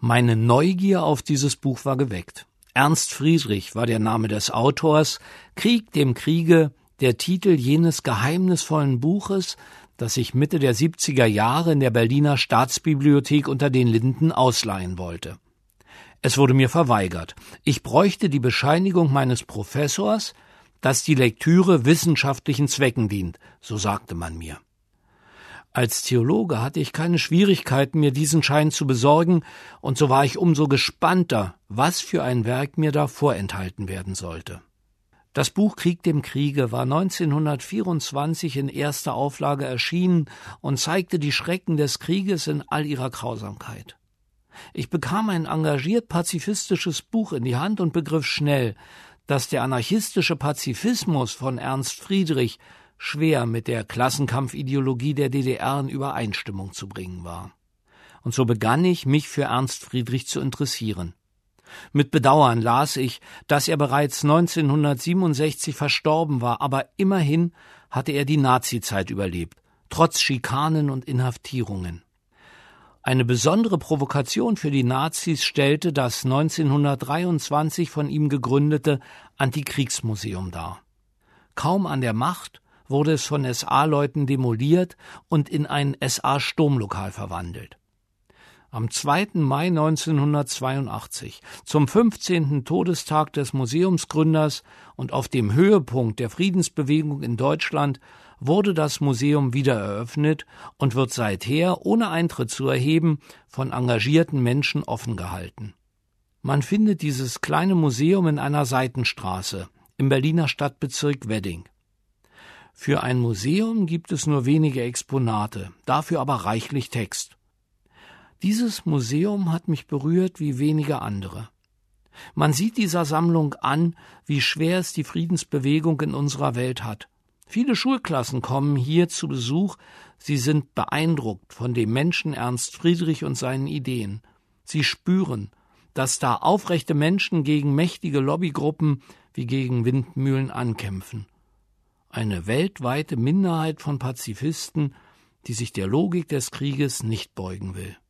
Meine Neugier auf dieses Buch war geweckt. Ernst Friedrich war der Name des Autors, Krieg dem Kriege, der Titel jenes geheimnisvollen Buches, das ich Mitte der 70er Jahre in der Berliner Staatsbibliothek unter den Linden ausleihen wollte. Es wurde mir verweigert. Ich bräuchte die Bescheinigung meines Professors, dass die Lektüre wissenschaftlichen Zwecken dient, so sagte man mir. Als Theologe hatte ich keine Schwierigkeiten, mir diesen Schein zu besorgen, und so war ich umso gespannter, was für ein Werk mir da vorenthalten werden sollte. Das Buch Krieg dem Kriege war 1924 in erster Auflage erschienen und zeigte die Schrecken des Krieges in all ihrer Grausamkeit. Ich bekam ein engagiert pazifistisches Buch in die Hand und begriff schnell, dass der anarchistische Pazifismus von Ernst Friedrich schwer mit der Klassenkampfideologie der DDR in Übereinstimmung zu bringen war. Und so begann ich, mich für Ernst Friedrich zu interessieren. Mit Bedauern las ich, dass er bereits 1967 verstorben war, aber immerhin hatte er die Nazizeit überlebt, trotz Schikanen und Inhaftierungen. Eine besondere Provokation für die Nazis stellte das 1923 von ihm gegründete Antikriegsmuseum dar. Kaum an der Macht wurde es von SA-Leuten demoliert und in ein SA-Sturmlokal verwandelt. Am 2. Mai 1982, zum 15. Todestag des Museumsgründers und auf dem Höhepunkt der Friedensbewegung in Deutschland, wurde das Museum wieder eröffnet und wird seither, ohne Eintritt zu erheben, von engagierten Menschen offen gehalten. Man findet dieses kleine Museum in einer Seitenstraße im Berliner Stadtbezirk Wedding. Für ein Museum gibt es nur wenige Exponate, dafür aber reichlich Text. Dieses Museum hat mich berührt wie wenige andere. Man sieht dieser Sammlung an, wie schwer es die Friedensbewegung in unserer Welt hat. Viele Schulklassen kommen hier zu Besuch, sie sind beeindruckt von dem Menschen Ernst Friedrich und seinen Ideen. Sie spüren, dass da aufrechte Menschen gegen mächtige Lobbygruppen wie gegen Windmühlen ankämpfen. Eine weltweite Minderheit von Pazifisten, die sich der Logik des Krieges nicht beugen will.